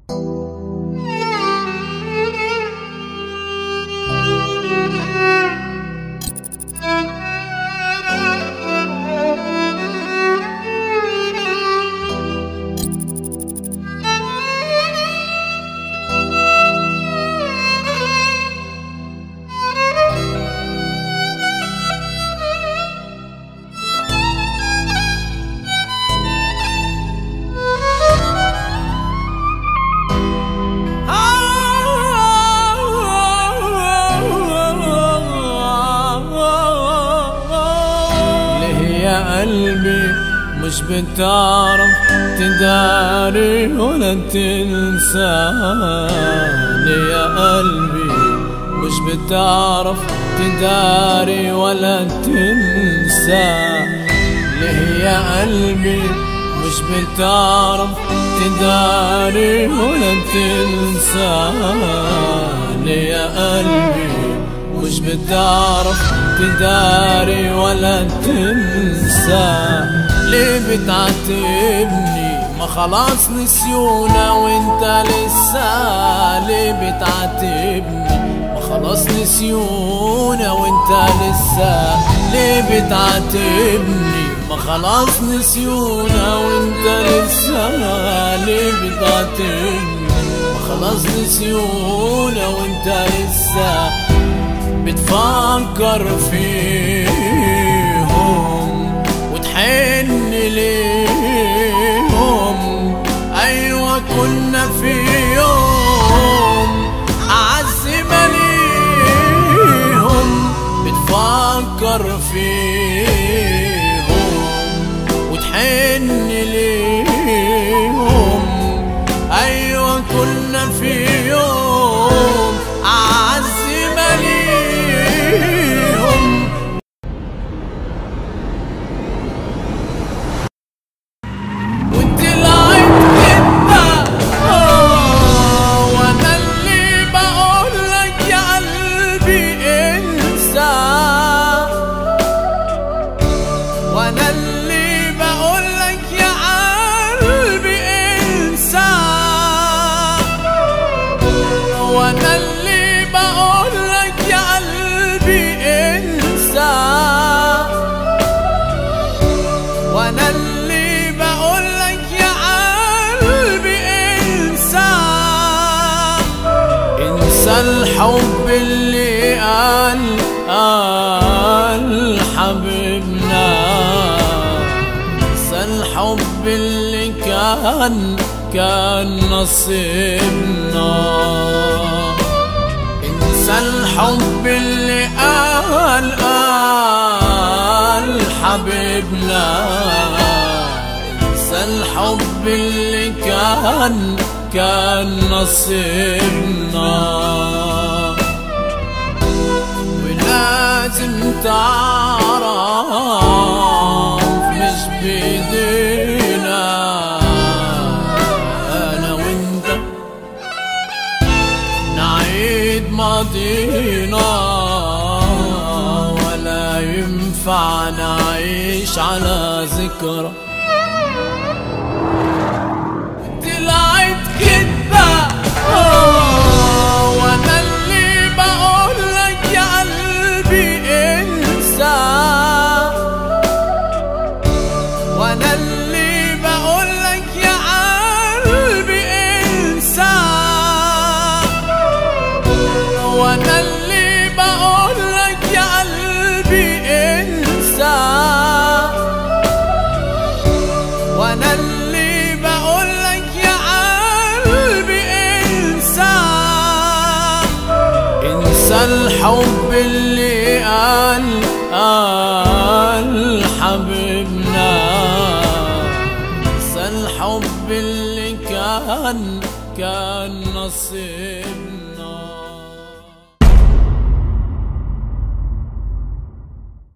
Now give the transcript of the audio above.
قلبي مش بتعرف تداري ولا تنساني، يا قلبي مش بتعرف تداري ولا تنسى. ليه يا قلبي مش بتعرف تداري ولا تنساني، يا قلبي مش بتعرف تداري ولا تنسى. ليه بتعاتبني ما خلاص نسيونا وانت لسه؟ ليه بتعاتبني ما خلاص نسيونا وانت لسه؟ ليه بتعاتبني ما خلاص نسيونا وانت لسه؟ ليه بتعاتبني ما خلاص نسيونا وانت لسه؟ بتفكر فيهم وتحن ليهم. أيوة كنا في يوم أعز ما ليهم. بتفكر فيهم وتحن ليهم. أيوة كنا في يوم أعز ما ليهم. الحب اللي قال حبيبنا، انسى الحب اللي كان نصيبنا. انسى الحب اللي قال حبيبنا، انسى الحب اللي كان نصيبنا. ولازم تعرف مش بيدينا انا وانت نعيد ماضينا، ولا ينفع نعيش على ذكرى كدبة. وانا اللي بقول لك يا قلبي انسى، وانا اللي بقول لك يا قلبي انسى، وانا اللي بقول لك يا قلبي انسى، وانا اللي بقول لك يا انسى الحب اللي قال حبيبنا، انسى الحب اللي كان نصيبنا.